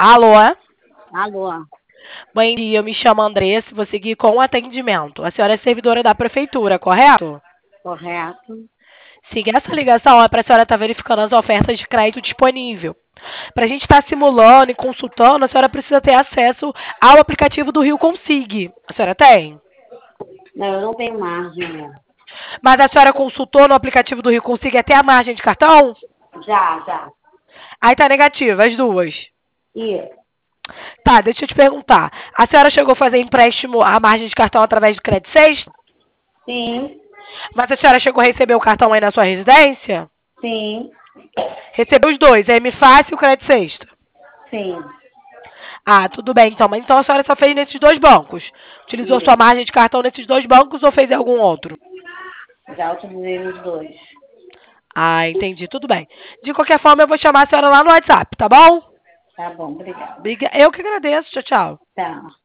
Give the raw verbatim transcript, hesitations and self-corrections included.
Alô? Alô? Bom dia, eu me chamo Andressa, vou seguir com o atendimento. A senhora é servidora da prefeitura, correto? Correto. Sim, essa ligação é para a senhora estar verificando as ofertas de crédito disponível. Para a gente estar simulando e consultando, a senhora precisa ter acesso ao aplicativo do Rio Consig. A senhora tem? Não, eu não tenho margem, né? Mas a senhora consultou no aplicativo do Rio Consig até a margem de cartão? Já, já. Aí tá negativa, as duas. Isso. Tá, deixa eu te perguntar. A senhora chegou a fazer empréstimo à margem de cartão através de crédito sexto? Sim, Mas a senhora chegou a receber o cartão aí na sua residência? sim, Recebeu os dois, a M Fácil e o crédito sexto. sim. Ah, tudo bem então. Mas então a senhora só fez nesses dois bancos. Utilizou sua Isso. margem de cartão nesses dois bancos ou fez em algum outro? Já utilizei nos dois. Ah, entendi. Tudo bem. De qualquer forma, eu vou chamar a senhora lá no WhatsApp, tá bom? Tá bom, obrigada. Briga- Eu que agradeço. Tchau, tchau. Tá.